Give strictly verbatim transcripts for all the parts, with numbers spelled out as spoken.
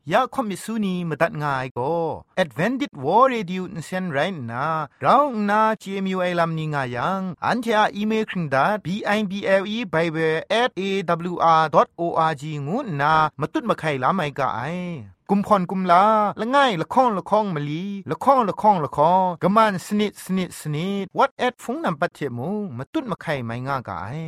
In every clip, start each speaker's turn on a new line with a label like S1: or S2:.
S1: ยาคอมิสุนีมตัดง่ายก็ Advented War Radio นเซนไรนะเราหน้า จี เอ็ม ยู ไอ ลำนี้ง่ายังอันที่อ่าอีเมลคิงดา บี ไอ บี แอล อี Bible แอท เอ ดับเบิลยู อาร์ ดอท โอ อาร์ จี งูนะมาตุ้ดมาไข่ลาไม่กะไอกุมพรกุมลาละง่ายละข้องละข้องมะลีละข้องละข้องละข้องกะมันสนิดสนิดสนิด What at ฟงนำปัจเจมูมาตุ้ดมาไข่ไม่ง่ากะไอ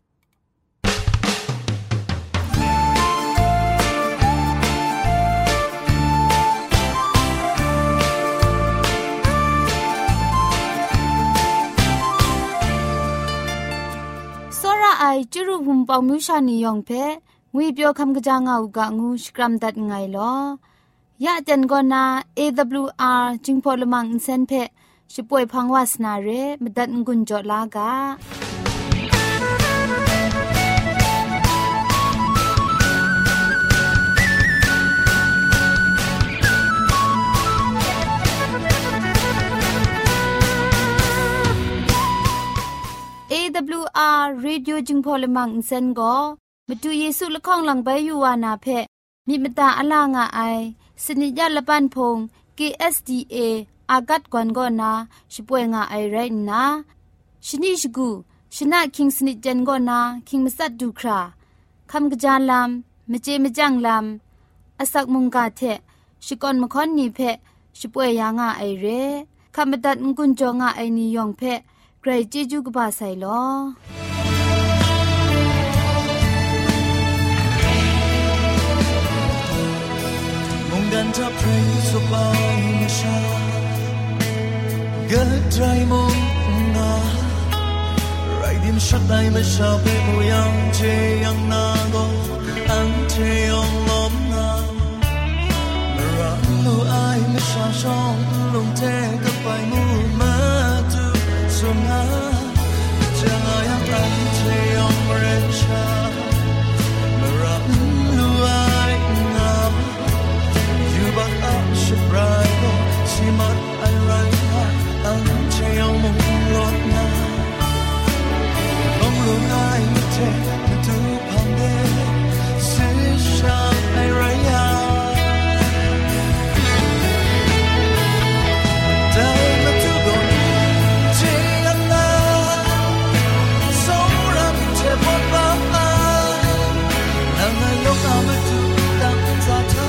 S2: ไอจุรุภุมปองมิวชานียองเพงุยเปียวคำกะจางเอากะงูสกรัมดัดไงลอยะจันกอนา เอ ดับเบิลยู อาร์ จิงพอลมังอินเซนเพช่วยพังวาสนาเรมดัดงุนจอลากาเอ ดับเบิลยู อาร์ Radio จึงพอลมังอินเซนก็มาดูเยซูละข้องหลังใบยูวานาเพมีมตาอลางอายสนิยะละปันพง เค เอส ดี เอ อากัดกวนก็นาช่วยงาไอไรนะชนิชกูชนะคิงสนิจันก็นาคิงมัสัดดูคราคำกะจานลำมเจมจังลำอาศักมุงกาเทชิกอนมะคอนนีเพช่วยยางาไอเรคำบัดงกุนจงาไอนิยองเพใครเจจูกบาไซลอ
S3: กันทับเพลงสบายไม่ช้าเกิดใจมุงนาไรดิมชัดได้ไม่ชอบเป็นผู้ยังเจยังนาก็อันเทยองลมนาเมื่อรักลูอายไม่ชอบช่องลงเทก็ไปมูมาดูส่วนนาจะลายังอันเทยองเรชาเมื่อรักลูอายนาบักอับชิบรายก็สิมัดไอไรอันเชียวมุงลดนาลงลุนไอไม่เทไม่ดูพังเดสิชาไอไรยาได้มาดูก่อนเจียนนาสองรำเทพบบ้านางนายกเอามาดูดังซาทา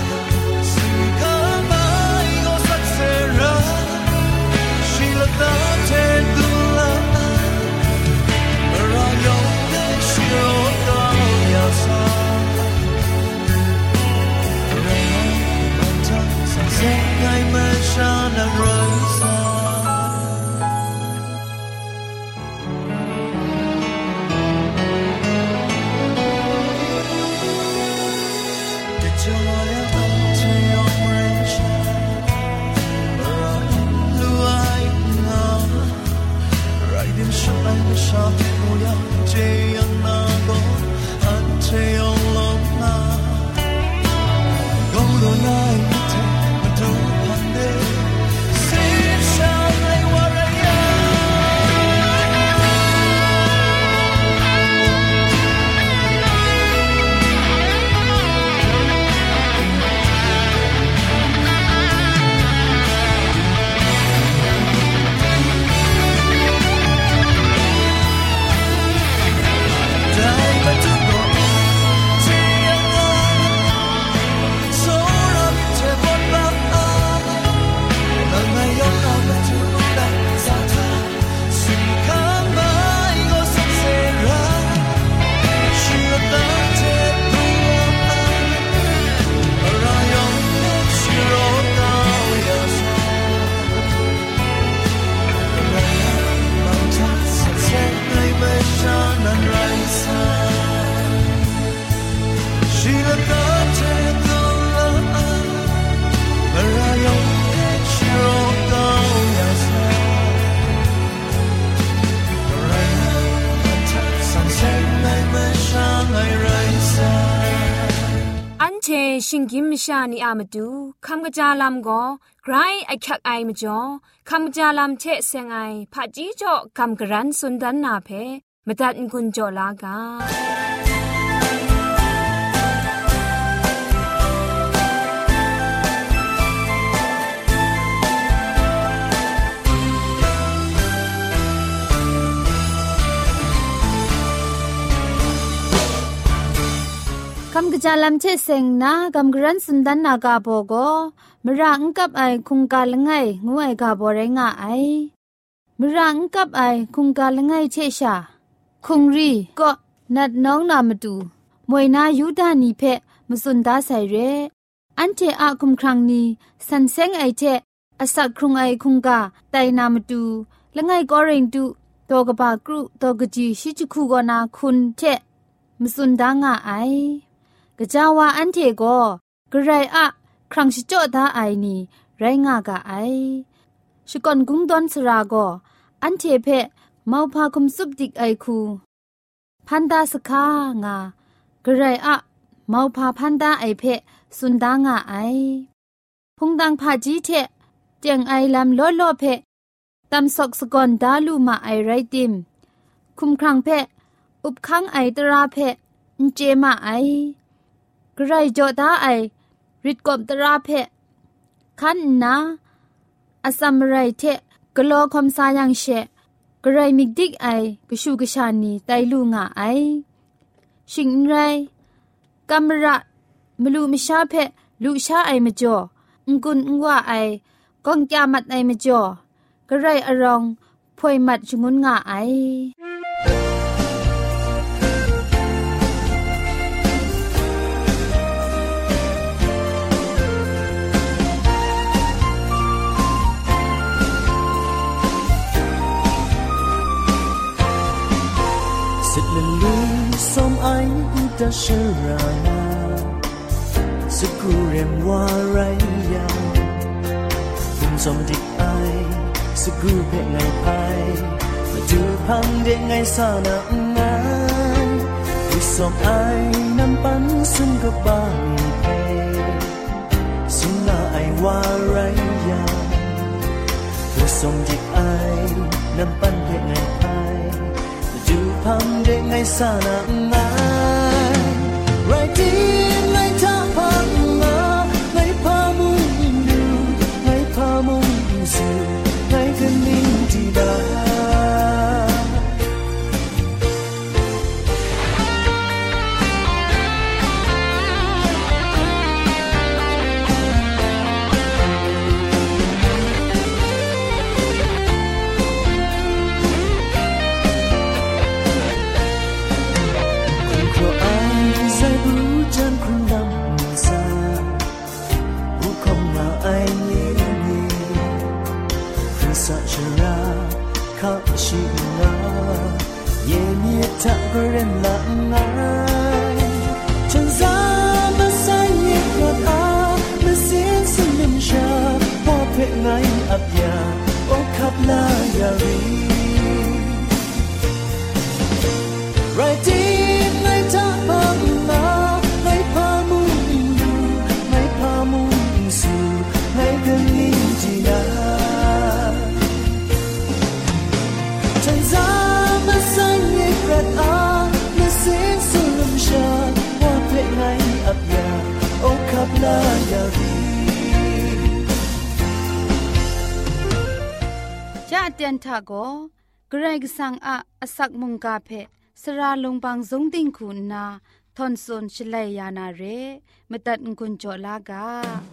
S4: ชิงกิมชานีอามาดูคำกระจาลำก็ไกรไอคักไอมาจ่อคำกระจาลำเชะเซงไอผาจีจ่อคำกระรันสุนดันนาเพมาตัดกุญจ่อลากา
S2: กะจาลัมเชเซงนากำกรันสุนดันนากาโบโกมรังกับไอคุงกาละไงงูไอกาโบเรงะไอมรังกับไอคุงกาละไงเชชาคุงรีก็นัดน้องนามาดูมวยนายูดานีเพะมสุนดาใส่เรอันเจอาคุมครั้งนี้สันเซงไอเจอสักครุงไอคุงกาไตนามาดูละไงก็เริงดูโตกบากรุโตกจีชิจุคูกอนาคุณเจมสุนดางะไอกะจาวาอันเทโกกระไรอะครั้งชิโจดาไอนี่ไรงากะไอชกอนกุงดอนสราโกอันเทเพะเมาพาคุมสุบดิกไอคูพันดาสคางากระไรอะเมาพาพันดาไอเพะสุนดางะไอพงดังพาจีเทเจียงไอลำโลโลเพะตำศกสกอนดาลูมาไอไรติมคุมครั้งเพะอุบคังไอตราเพะอินเจมาไอกระไรโจดาไอริดกบตราเพะคันนาอสัมไรเทกโลคมสายังเชกระไรมิกดิกไอกชูกชานีไตลูงะไอชิงไรกัมระมลูมิชาเพะลูชาไอมจ่องกุนงว่าไอกองจามัดไอมจ่อกระไรอรองพวยมัดชงุนงะไอ
S3: som ai da sharana sukurem waraya kum som dik ai sugu pe ngai pai ma du phang de ngai sa na ngai kum som ai nam pan sun go ba ni pe sun na ai waraya kum som dik ai nam pan pe ngai pai phang de ngai sa na ngai right in ngai ta phang ma ngai pa mu lu ngai pa mu su ngai kan ning ti da ta gren la ngai chân za ma sai ye ko ta ma sin sun nim sha po phe ngai ap ya o khap la ya ri right in ngai ta pa ma ngai pa mu lu ngai pa mu su ngai gan ni ji na chân za ma sai ye ko ta ma sin sun nim sha po phe ngai ap ya o khap la ya ri
S2: จะเตียนทาโกเกรกสังอะอสักมุงกาเพสระลงบางสงติงคุณนาทอนซนชลัยยานาเรมตัดกุญจลากา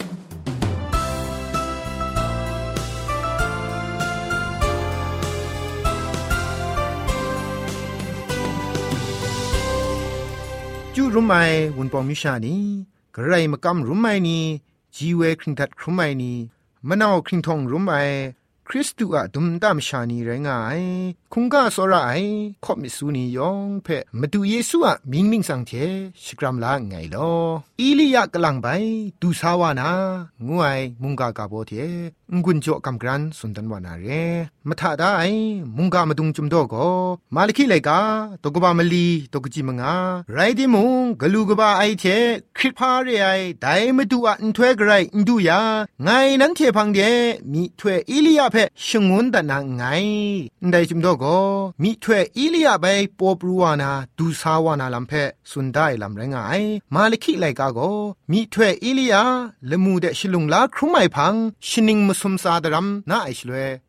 S1: จูรุมไอวุนปองมิชานีกระไรมากำรุมไอนีจีเวคริงทัดครุมไอนีมะนาวคริงทองรุมไอคริสตุอะดุมตามชานีไรงายคุงกาสระไอขอบมิสูนียองเพมาดูเยซูอะมิงมิงสังเทชกรัมลาไงลออีลียะกะลังไปดูสาวานางูไอมุงกากาโบเทงุนโจกัมกรันสุนตันวานาเรมะทะดาไอมุงกามาดุงจุมโดโกมาลิคิไลกาตกบามลีตกจิมงาไรดิมุงกะลูกบาไอเทคริพาเรไอไดมาดูอะอินทเวกไรอินดูยาไงนั้นเทพังเดมีทเวอีลียะเพชงวนตะนางไงได้จุมโดโกมีทเวอีลียะไปปอปรูวานาดูสาวานาลัมเพสุนได้ลัมไรงายมาลิคิไลกาโกมีทเวอีลียะละมูเดชลุงลาครุไมพังชินิงมุสมซาดรัมนาไอชลเว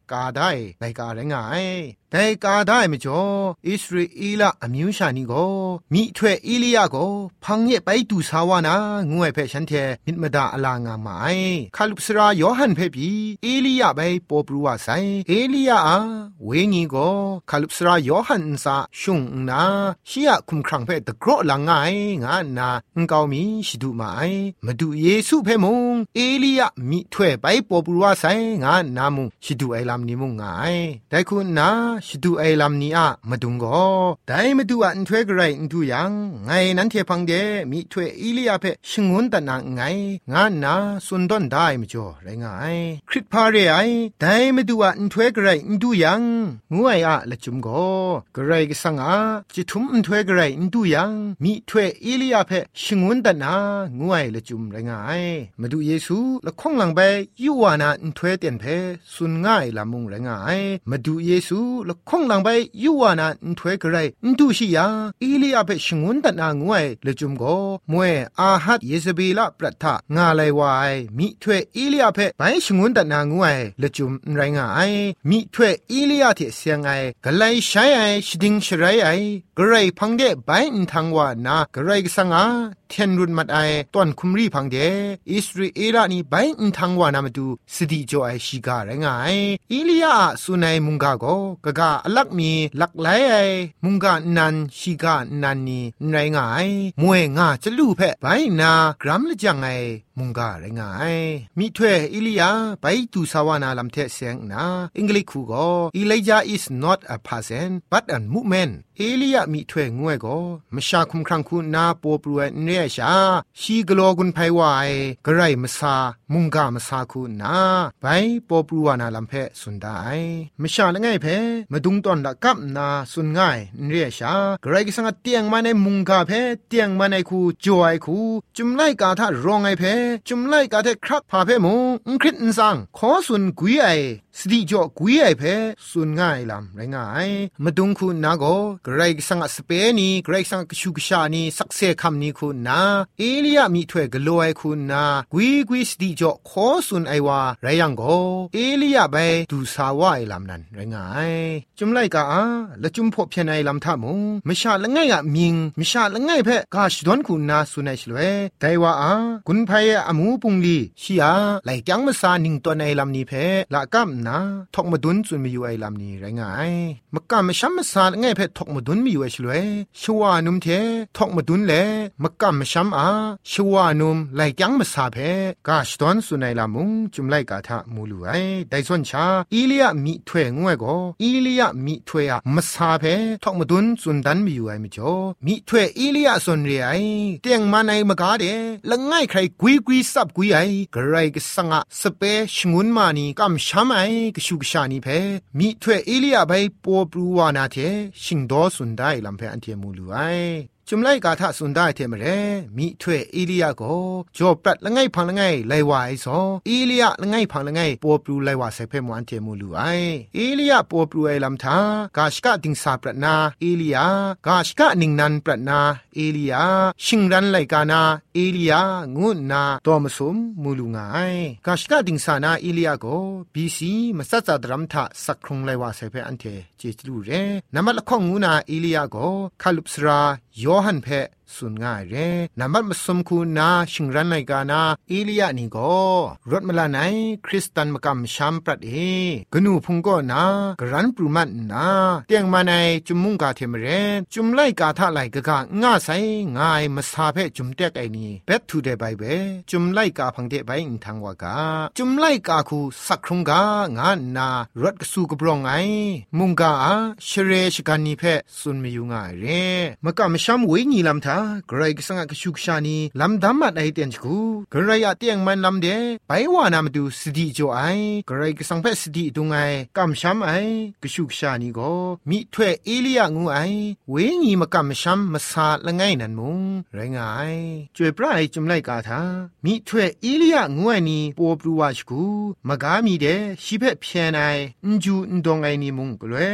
S1: กาได้ไลกาแรงไงแต่กาได้ไม่จ่ออิสราเอลอมิวชานีก็มีถ้วยอิลียาก็พังเยไปดูสาวานางวยเพฉันเทมิดมดาอลางาไมคาลุสรายอหันเพปีเอลียาไปปอบรัวไซเอลียาเวงีก็คาลุสรายอหันซาชุงนาชียคุมครังเพตะกรอลางไงงานนางกาวมีชิดูไมมาดูเยซูเพมงเอลียามีถ้วยไปปอบรัวไซงานนามุชิดูไอลำนี้มุงไงแต่คุณนาชิดูไอลำนี้อะมาดุงก็ได้มาดูอันถ้วยกระไรอันดูยังไงนั้นเทพังเดมีถ้วยอิลียาเพชงุนตะนางไงงานนาสุนดอนได้ไม่จ่อไรไงคริสพาเรไอได้มาดูอันถ้วยกระไรอันดูยังงวยอะละจุมก็กระไรก็สังอาจิทุมอันถ้วยกระไรอันดูยังมีถ้วยอิลียาเพชงุนตะนางวยละจุมไรไงมาดูเยซูละคงหลังไปยูวานาอันถ้วยเตียนเพสุนง่ายละมุงไรไงมาดูเยซูละคงหลังไปยูวานาอันถ้วยกระไรอันดูชิยาอิลียาเพชงุนตะนางวยละจุมก็มวยอาฮัดเยซเบลปรัตถงาไลวายมิถ้วยอิลียาเพไปชงุนตะนางวยละจุมไรไงมิถ้วยอิลียาเทเสียงไอกะไลใช้ไอชดิงชไรไอกระไรพังเดไปอินทางวานากระไรกสังอาเทียนรุนมัดไอตอนคุมรีพังเดอิสราเอลนี่ไปอินทางวานามาดูสติจ่อไอชิกาไรไงอิลียาสุนัยมุงกาโกกะกะอลักมีลักไลไอมุงกานันชิกานันนี่ไรไงมวยงาจะลู่เพะไปนากรัมละจังไงมุงกาไรไงมีถ้วยอิลียาไปดูสาวานาลำเทเสียงนาอังกฤษคูโก Elijah is not a person but a movement เอลียามีถ้วยงวยก็มชาคุมครังคุณนาปอบรวยเนียชาชีกโลกุนไพวายกระไรมสามุงกามสาคุณนาไปปอบรวนาลำเพสุนได้มชาละไงเพมาดุงตอนละกับนาสุนง่ายเนียชากระไรก็สังเตียงมาในมุงกาเพเตียงมาในคูจอยคูจุมไลกาทารองไอเพจุมไลกาเทครักพาเพมงอุคริตนซังขอสุนกุยไอสติจ่อกุยไอเพสุนง่ายลำไรง่ายมาดุงคุณนาโกกระไรก็สังสเปนีกระไรสังกชูกชานีสักเซคำนี้คุณนาเอลียามีถ้วยกลัวไอคุณนากุยกุยสติจ่อขอสุนไอวาไรยังโกเอลียาไปดูสาวไอลำนั้นไรง่ายจุมไลกาละจุมพบเพียงไอลำท่ามงไม่ชาละไงอะมิงไม่ชาละไงเพกาชดอนคุณนาสุนัยชลเวแต่ว่าอากุนไพยอามูปุงลีชียาไหลจังมาซานิงตัวในลำนี้เพละกัมนาทอกมาดุนจุนมีอยู่ไอลำนี้ไรง่ายมกะมชัมมาซาละไงเพทอกมาดุนมีอยู่ไอชลเวชัวนุมเททอกมาดุนเลมกะมชัมอาชัวนุมไหลจังมาซาเพกาชดอนสุนัยลำมุงจุมไลกาทะมูลูไอไดส่วนชาอีเลียมีถ้วยงวยก็อีเลียมีถ้วยอะมาซาเพทอกมาดุนสุนดันมีอยู่ไอมิจ่อมีถ้วยอีเลียส่วนเรไอเตียงมาในมกาเดละง่ายใครกุยกุยซับกุยไอกระไรก็สังอะสเปชงุนมานีกำช้ำไอกชุกชานีเพมีถ้วยอีเลียไปปอบรูวานาเทชิงดอสุนได้ลำเพอันเทียมูลูไอจุมไลกาทะสุนได้เทมเรมีถ้วยอีเลียโกจอบปรัดละไงพังละไงไลวาไอซออีเลียละไงพังละไงปอบรูไลวาใส่เพมวันเทมูลูไออีเลียปอบรูไอลำทากาชกะติงสาปรัดนาอีเลียกาชกะนิงนันปรัดนาอีเลียชิงรันไลกานาอีเลียงุนนาตอมสุมมูลูงายกาชกะติงสานาอีเลียโกบีซีมสัจจดรัมทะสักครุงไลวาใส่เพอันเทเจจลูเรนามะละข้องงูนาอีเลียโกคาลุปสรายอหันเพสุนง่ายเรนามัดมาสมคูนาชิงรันไนกานาเอลียานี่ก็รถมลาไนคริสตันมกำชัมปรัดเอกนูพุงก็นากรันปรุมันนาเตียงมาในจุมมุงกาเทมเรจุมไลกาทะไลกะกะง่าไซง่ายมาซาเพจุมเตกไอนี่เบ็ดทูเดไบเบจุมไลกาพังเดไบอินทางวากาจุมไลกาคูสักครุงกางานนารถกสูกบรองไอมุงกาเชเรชกันนี่เพสุนมีอยู่ง่ายเรมกำชัมวิญีลำทากรายกสังกชุกชานีลำดำมัดไอเตียนชกูกรายเตียงมันลำเดไปวานามดูสติจ่อไอกรายกสังเพสติตุงไอกำช้ำไอกชุกชานีก็มีถ้วยเอลียงูไอเวงีมากำช้ำมาซาละไงนันมุงไรงายจวยปลายจุมไลกาทามีถ้วยเอลียงูไอนี่ปอบรูวาชกูมากามีเดชิเพเพียนไออุจูอุดงไอนี่มุงกลวยมุงป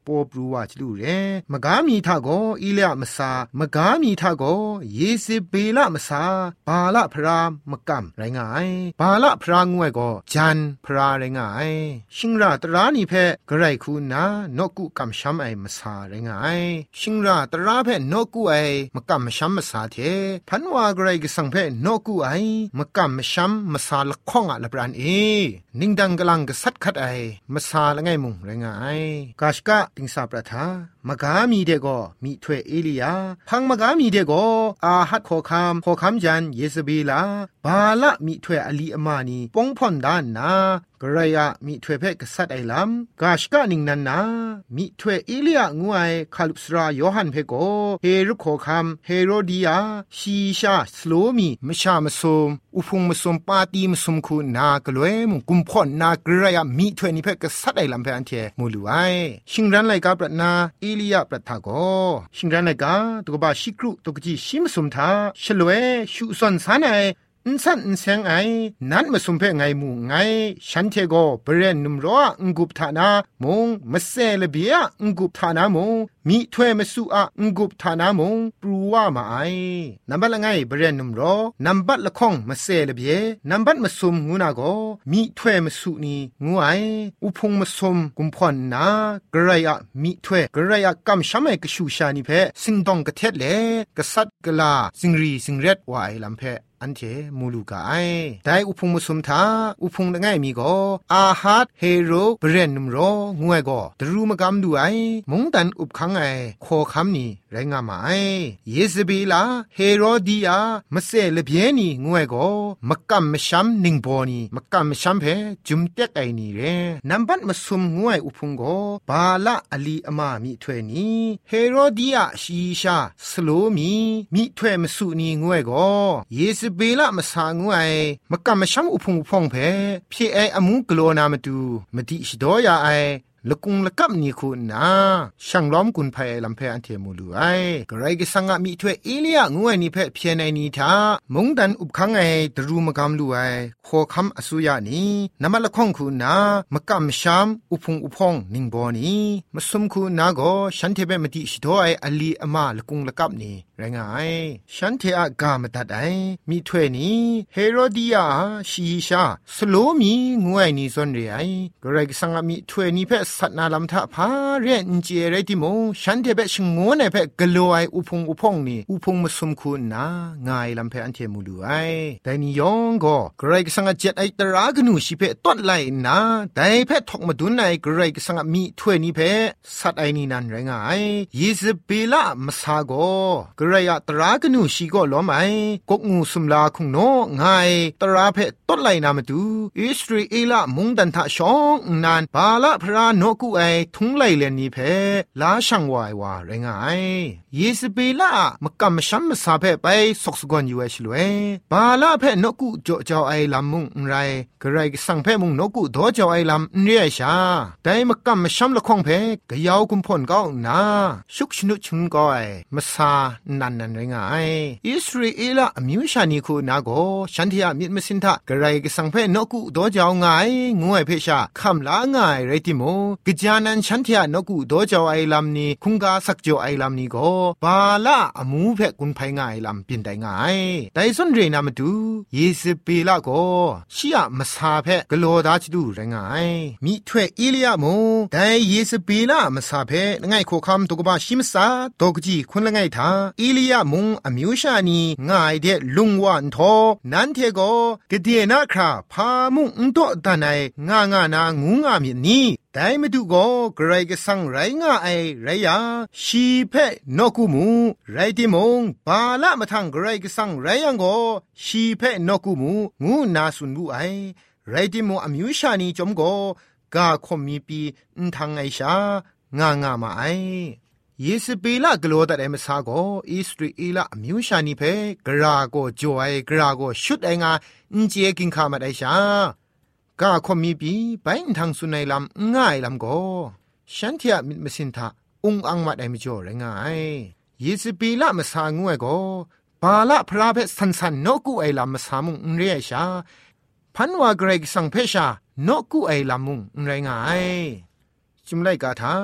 S1: ปอบรูว่าจลูเรมกามีทาโกอีเลียมสามกามีทาโกเยซิเบลมสาบาละพรามกำไรงายบาละพรางวยก็จันพราไรงายชิงราตรานีเพกระไรคูนานกุกำช้ำไอมสาไรงายชิงราตราเพนกุไอมกำช้ำมสาเทพันว่ากระไรก็สังเพนกุไอมกำช้ำมสาละข้องอะละปรานเอนิงดังกลังก็สัดคัดไอมสาละไงมุงไรงายกาชกะติงสาประทามกามีเดโกมีถ้วยเอลียาพังมกามีเดโกอาหัดขอคำขอคำจันเยซเบลาบาละมีถ้วยอลีอมานีปงพ่อนด้านนากระยะมีถ้วยเพกษัตริย์ไอลำกาชกะนิงนันนามีถ้วยเอลียงวยคาลุสราโยฮันเพโกเฮรุขอคำเฮโรดียาชีชาสโลมีมชามสมอุพงมสมปาตีมสมคูนากลวยมุกุมพ่อนนากระยะมีถ้วยนี้เพกษัตริย์ไอลำเพอันเทมูลูไอชิงรันไลกาปรนาเอลียปรทาโกชิงรันไลกาตุกบาชิกรุตุกจีชิมสมทาชลวยชุซอนสานไออินสันอินเซงไอนั้นมาสุมเพไงมูไงฉันเทโกเบรนนุมรัวงกุบทานามงมาเซเลเบียงกุบทานามงมีถ้วยมาสุอะงกุบทานามงปรูว่ามาไอนับบัดละไงเบรนนุมรอนับบัดละข้องมาเซเลเบียนับบัดมาสุมงูนาโกมีถ้วยมาสุนีงูไออุพงมาสุมกุมพอนนากระไรอะมีถ้วยกระไรอะกำช้ำไอกชูชานิเพสิงดองกะเทศเลกษัตริย์กลาสิงรีสิงเร็ดว่าไอลำเพอันเทมูลูกาไอได้อุพงมุสมทาอุพงละไงมีก็อาฮัดเฮโรเบรนนุมโรงวยก็ดรูมกำดูไอมงตันอุบขังไอขอคำนี้ไรงามาไอเยซเบลาเฮโรดียามะเซเลเบียนีงวยก็มกำมชัมนิงโบนีมกำมชัมเพจุมเต็กไอนี่เรนัมบัดมสุมงวยอุพงก็บาละอลีอมามีถ้วยนี้เฮโรดียาชีชาสโลมีมีถ้วยมสุนีงวยก็เยซเบลมาสางวยมกำมชัมอุพงอุพงเพพี่ไออมูกโลนามาดูมาดิชดอยาไอลกุงละกับนี่คุณนะช่างล้อมกุนภัยลำเพอันเทมูลูไอกระไรก็สังมีถ้วยเอเลียงวยนี่เพเพียในนี้ท่ามงดันอุบขังไอตรูมกำลูไอขอคำอสุยานีนำมาละข้องคุณนะมกำชามอุพงอุพงนิงบอนีมาสมคุณนะก็ฉันเทเบมาดิชดอยอลีอมาลกุงละกับนี่ไรงายฉันเทอะกามตัดไอมีถ้วยนี้เฮโรดียาชีชาสโลมีงวยนี่ซอนเรไอกระไรก็สังมีถ้วยนี้เพสัตนาลำทะพาเรียนเจไรติโมฉันเทเปชงงในเพกลัวไออุพงอุพงนี่อุพงมาสมคุณนะง่ายลำเพอันเทมูลูไอแต่นิยองก็กระไรก็สังเจ็ดไอตรากนูชิเพต้นไหลนะแต่เพทอกมาดุนไอกระไรก็สังมีถ้วยนี้เพสัตไอนี่นั่นไรงายยิสเบลามาซาโกกระไรตรากนูชิก็ล้อมไอกกงูสุมลาคุงโนง่ายตราเพต้นไหลนามาดูอิสราเอลมุงดันทะชองนานบาละพระนกูไอทุงไลเลนีเพลาช่างวายวาไรงายเยสเบลามกำมชัมมสาเพไปสกสกอนอยู่ไอชลวยบาละเพนกูจ่อจ่อไอลำมุงไรกระไรสังเพมุงนกูดอจ่อไอลำเรียชาแต่มกำมชัมละคงเพกยาวกุมพลก็นาชุกชนุชุนก็ไอมสานันนันไรงายอิสราเอลอมิวชานีคูนาโกฉันที่อามิดมสินทะกระไรสังเพนกูดอจ่อไงงวยเพชาคำลาไงไรติโมกจานันฉันเทียนกูโดจาวไอลำนี้คุงกาสักจาวไอลำนี้ก็บาละอมูเพกุนไพงไอลำเป็นได้ง่ายแต่ส่วนเรนามาดูเยสเปล่าก็ชียมาซาเพกโลดาจดูไรงายมีถ้วยเอเลียโมแต่เยสเปล่ามาซาเพง่ายโคคำตุกบาชิมซาตกจีคนละง่ายท่าเอเลียมงอมิวชานีง่ายเดลุงวันทอนันเทโกกเดียนาคราพามุงอุนโตตาไนง่างานางูงามีนี้แต่ไม่ดูก็ใครก็สั่งไรง่ายไรยาชีเพนกุมูไรติมงบาละมาทางใครก็สั่งไรยังก็ชีเพนกุมูงูนาสุนบุไอไรติมงอมิวชานีจมก็กาคมมีปีนทางไอชางางามาไอเยสเปลากลัวแต่เมสาโกอิสราเอลอมิวชานีเพกราโกจอยกราโกชุดไองาอินเจกินข้ามาได้ชากาคมมีปีไปทางสุนัยลำง่ายลำโกฉันเทียมิดมสินทะอุงอังมาได้ไม่จ่อเลยง่ายยิสปีละมาสางวยโกบาละพระเพสันสันนกูไอลำมาสามุงเรียชาพันว่าเกรกสังเพชานกูไอลำมุงไรง่ายจุมไลกาทา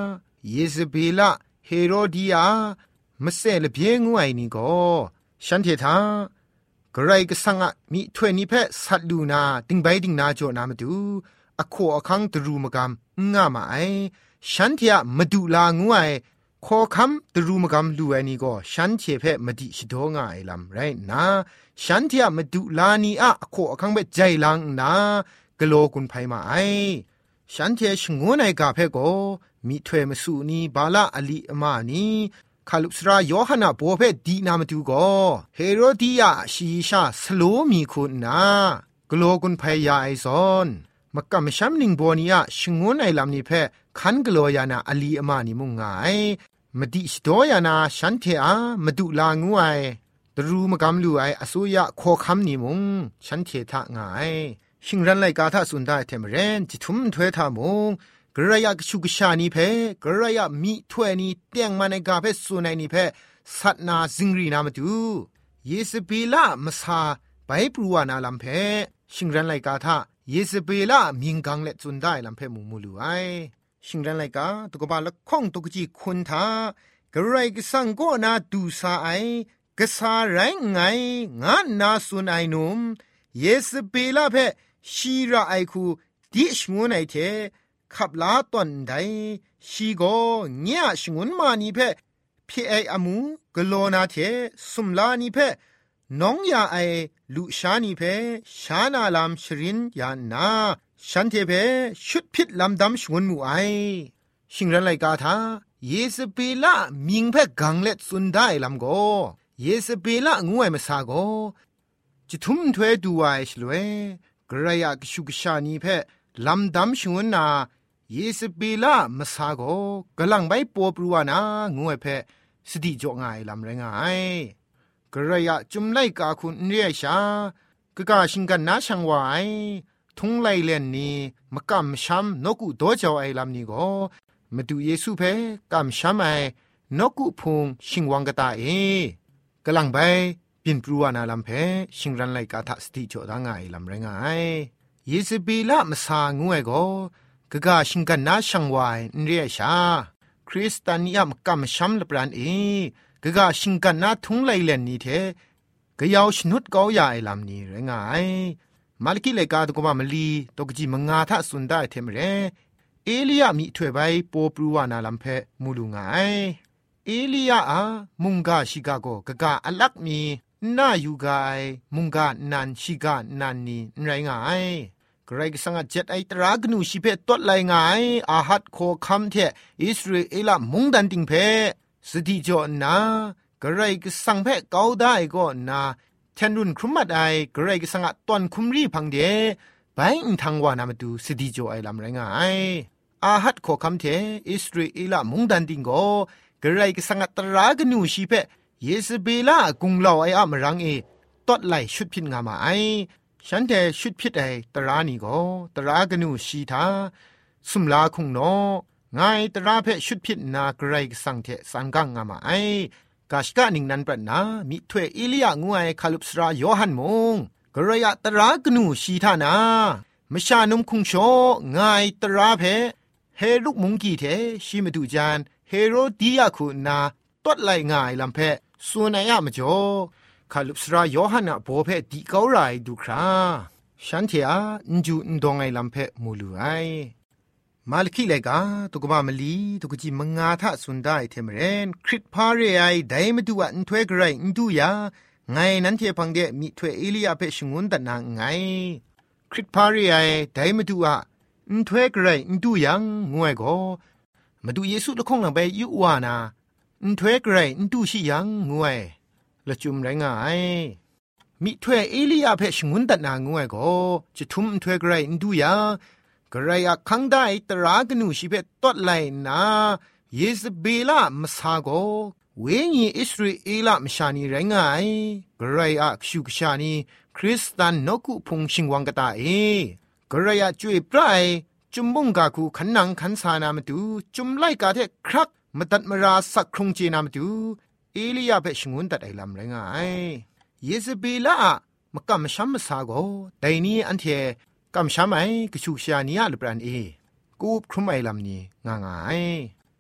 S1: เยซเบลเฮโรดียามะเสละเพียงไว้นี่ก็ฉันเทถากระไรก็สังอะมีถ้วยนี้เพะสัตดูนาติงใบติงนาโจนามาดูอะโคอะคังตรูมกำง่ามาไอฉันเทียมาดูลางวยขอคำตรูมกำลูไอนี่ก็ฉันเทเพะมาดิชิโดง่ายลำไรนะฉันเทียมาดูลานีอะโคอะคังเบใจลังนากะโลกุนไพมาไอฉันเทชงวนไอกาเพโกมีถ้วยมาสูนีบาลาอลีอมานีคาลุสราโยฮันะโบเพดีนามาดูก็เฮโรดียาชีชาสโลมีคุณนากะโลกุนไพยาไอซอนมกะมะชัมนิงโบนียะชงวนไอลำนี้เพคันกะโลยานาอลีอมานีมุงไงมดิชโดยานาฉันเทอะมาดูลางวยตรูมกำลูไออสุยะโคคำนิมุงฉันเททะไงชิงรันไลกาทะสุนได้เทมเรนจิทุมถวยทามุงกระยะกชุกชานีเพกระยะมีถวยนีเตียงมันกาเพสุนัยนีเพสัตนาซิงรีนามาดูเยสเบลามสาไปปรูวานาลัมเพชิงรันไลกาทะเยสเบลามิงกังเลสุนได้ลัมเพมุมูลูไอชิงรันไลกาตุกบาลข้องตุกจีคุณทากระไรกสังก็นาดูซาไอกษาไรงไงงานนาสุนัยนุมเยสเบลาเพชีระไอคูดิชงวนไอเทขับลาตอนใดชีโกเงียชงวนมานีเพพี่ไออามูกโลนาเทสุมลานีเพน้องยาไอลุชานีเพชานาลามชรินยานาฉันเทเพชุดพิษลำดำชงวนมูไอชิงรันไลกาทาเยสเบลามิงเพกังเล็ดสุนได้ลำโกเยสเบลางวยมาซาโกจิทุมถวยดูไอชลวยกระยะกชุกชานีเพลำดำชงวนนาเยสเบลามาซาโกกำลังไปปัวปรัวนางวยเพสติจ่อง่ายลำแรงไงกระยะจุมไลกาคุณเรียชากะกาชิงกันนาช่างวายทุงไลเลนนี้มกำช้ำนกุโดเจ้าไอลำนี้ก็มาดูเยซูเพกำช้ำไอนกุพงชิงวังกตาเอกำลังไปปินปรัวนาลำเพชิงรันไลกาทัสติจ่อดังไงลำแรงไงเยสเบลามาซางวยก็กะกาชิงกันนาช่างวายเรียชาคริสตานียมกำช้ำละปรานเอกะกาชิงกันนาทุงไลเลนนี้เทกะยาวชนุดเกาใหญ่ลำนี้แรงไงมาลกิเลกาตกบามลีตกจิมงาทะสุนได้เทมเรเอลียามีถวยไปปอปรูวานาลัมเพมูลุงไงเอลียาอามุงกาชิกาโกกะกาอลักมีนายูกายมุงกานันชิกานันนีไรไงกรกสังเจ็ดไอตรากนูชิเพตดไลไงอาหัดโคคำเทอิสราเอลมุงดันติงเพสติจอนนากรกสังเพเกาได้ก็นาแทนรุนครุมัดไอกระไรก็สังะตอนคุมรีพังเดไปอินทางวานามาดูสติโจไอลำไรงายอาหัดขอคำเทอิสราเอลมุงดันติงโกกระไรก็สังะตรากนูชีเพเยสเบลากุงเหล่าไออะมรังเอตอดไหลชุดพิษงามาไอฉันเทชุดพิษไอตรานี่โกตรากนูชีทาสุมลาคุงโนไงตราเพชุดพิษนากระไรก็สังเทสังกังงามาไอกาชกะนิงนันปรนามิถวยอิลียงวยคาลุสราโยฮันมงกระยะตรากนูชีทานามชานุมคุงโชงายตราเพเฮรุกมุงกีเทชิมดูจานเฮโรดียาคุณนาตดไลงายลำเพส่วนนายามจ่อคาลุสราโยฮันโบเพดีเกาไรดูคราฉันเทียนจูนดงไอลำเพมูลูไอมาลคิเลกาตุกบามลีตุกจิมงาทะสุนได้เทมเรนคริตพาเรไอไดมดูอันถวยกระไรอินดูยาไงนั้นเทพังเดมิถวยเอลียาเพชงุนตันนางไงคริตพาเรไอไดมดูอะอินถวยกระไรอินดูยังงวยก็มาดูเยซูละคงหลังไปยุวานาอินถวยกระไรอินดูชิยังงวยละจุมไรงายมิถวยเอลียาเพชงุนตันนางงวยก็จะทุมอินถวยกระไรอินดูยากระยะคังได้ตรากนูชิเปตดไลนาเยสเบลามสาโกเวงีอิสราเอลมชานีไรงายกระยะชุกชานีคริสตันนกุพงชิงวังกตาเอกระยะจุยปรายจุมบุงกาคูขันนังขันสานามตูจุมไลกาเทครักมตัดมราสักครงเจนามตูเอลียาเปชงุนตัดไอลำไรงายเยสเบลามกำชัมสาโกแต่นี้อันเทกำช้ำไอกระชูชานียาลปรานเอกูบครุมไอลำนี้ง่ายๆ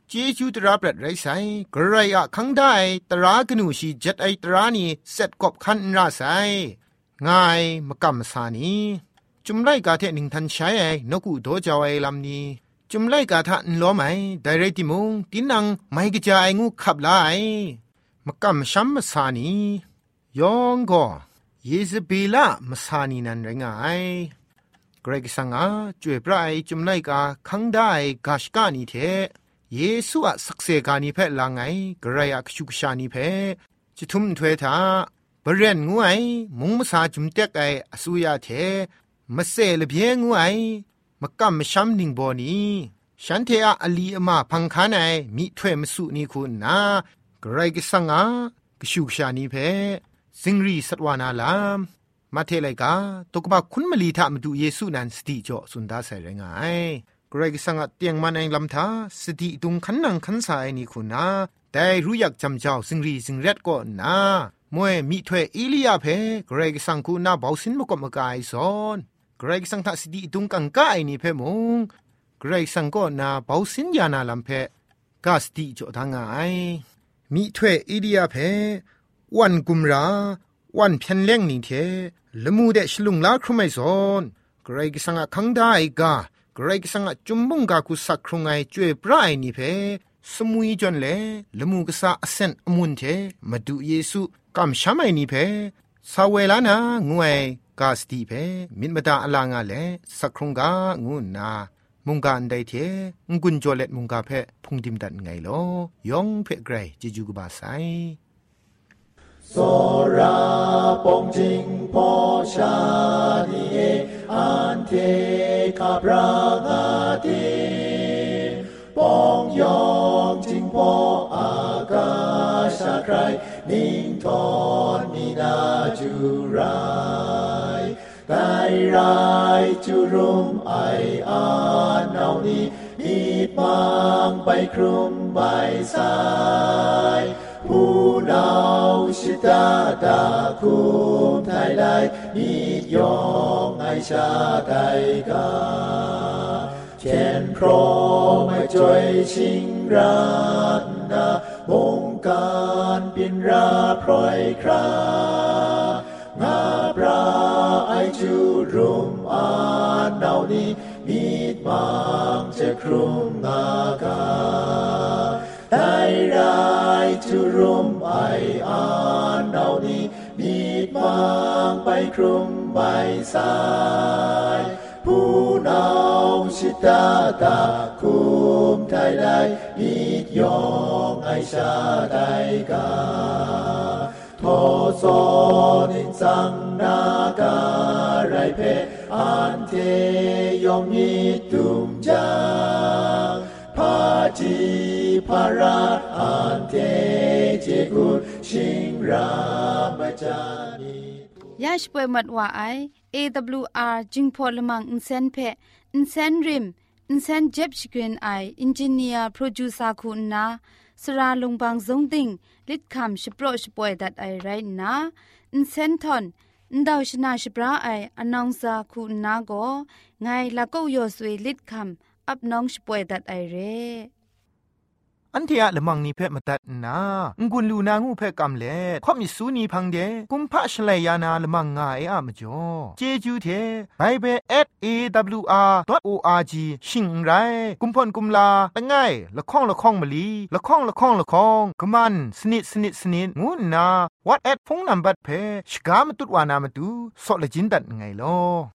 S1: เจจูตราเปรดไรไซกระไรอะคังได้ตรากนูชีเจ็ดไอตรานีเสร็จกบคันราไซง่ายมะกำสานีจุมไลกาเทนิงทันใช้ไอนกูโดจาวไอลำนี้จุมไลกาทะนล้อไหมไดเรติมุงตินังไม่กระจายงูขับไลมะกำช้ำมสานียองก็เยซเบลามสานีนันไรงายเกรกสังอาจวยปรายจุมไลกาคังได้กาชกานีเทเยซูอะสักเซกานีเพลางไงกระไรอะกชุกชานีเพจะทุ่มถวยทาบริเวณงูไอมุงมสาจุมเต็กไออสุยาเทมาเซลเบียงูไอมากำมช้ำดิงบอนีฉันเทอะอลีอมาพังคานไอมีถวยมสุนีคุณนากระไรกสังอากชุกชานีเพสิงรีสัตวานาลามมาเทไลกาตกบะคุณมลีทะมาดูเยซูนันสติจ่อสุนดาใส่ไรงายกรกสังเตียงมันเองลำทาสติตุงขันนังขันสายนี่คุณนาแต่รู้อยากจำเจ้าสิงรีสิงเร็ดก็นามวยมีถ้วยอิลียาเพกรกสังคุณนาเบาสินมกมกายสอนกรกสังทัสติตุงกังกายนี่เพมงกรกสังก็นาเบาสินยานาลำเพกาสติจ่อทางไงมีถ้วยอิลียาเพวันกุมราวันเพียนเล่งนี่เทละมูเดชลุงลาครุไม่สอนกรกสังคังได้กากรกสังจุมบุงกากุสักครุงไอจวยปรายนี่เพสมุยจนเลละมูกษาอเซนอมุนเทมาดูเยซูกำช้ำไอนี่เพสาวเวลานางวยกาสติเพมินบดาอลางาเลสักครุงกางูนามุงกาอันใดเทงกุนจอเล็ดมุงกาเพพุงดิมดันไงโลยองเพไกรจิจูกบาไซ
S3: โสราปงจิงพอชานีเออันเทคาปรากาเตปองยองจิงพออากาชาใครนิ่งทอนมีนาจูไรไกไรจูรุมไออานานี้มีบางไปครุมใบสายผู้นาวชิตาตาคุมไทยได้มียองไอชาไทยกาเช่นพรไม่ช่วยชิงรัตนามงการเป็นราพรอยครางาปราไอจูรุมอานเนานี้มีดมังจะครุมงากาได้ไรจูรุมไออานเนานี้มีดมังไปครุมใบสายผู้นาวชิตาตาคุมไทยได้มีดยองไอชาไทยกาโทโซนิสังนาการายเพอันเทยองมีตุมจาพาจีพาราอันเทเจกุชิงรามจานี
S2: ยาชป่วยมัดว่าไอ เอ ดับเบิลยู อาร์ จิงพอลมังอินเซนเพอินเซนริมอินเซนเจ็บชกรีนไออินจิเนียร์โปรดิวเซอร์คุณนาสราลงบางสงติงลิดคำชิโปรชป่วยดัดไอไรนะอินเซนทอนอินดาวชนาชิปราไออนองซาคุณนาโกไงละก็ยอสวยลิดคำอับน้องชิป่วยดัดไอเร
S1: อันเทียละมังนิเพะมตัดนางุนลูนางูเพะกำเล่ข่อมิสูนีพังเดกุมพะชเลยานาละมังงาเออะมจ่อเจจูเทไบเบิล แอท เอ ดับเบิลยู อาร์ ดอท โอ อาร์ จี ชิงไรกุมพ่นกุมลาละง่ายละข้องละข้องมะลีละข้องละข้องละข้องกะมันสนิดสนิดสนิดงูนาวัดแอดพงนัมบัดเพชกามตุดวานามตุซอเลจินดัดไงลอ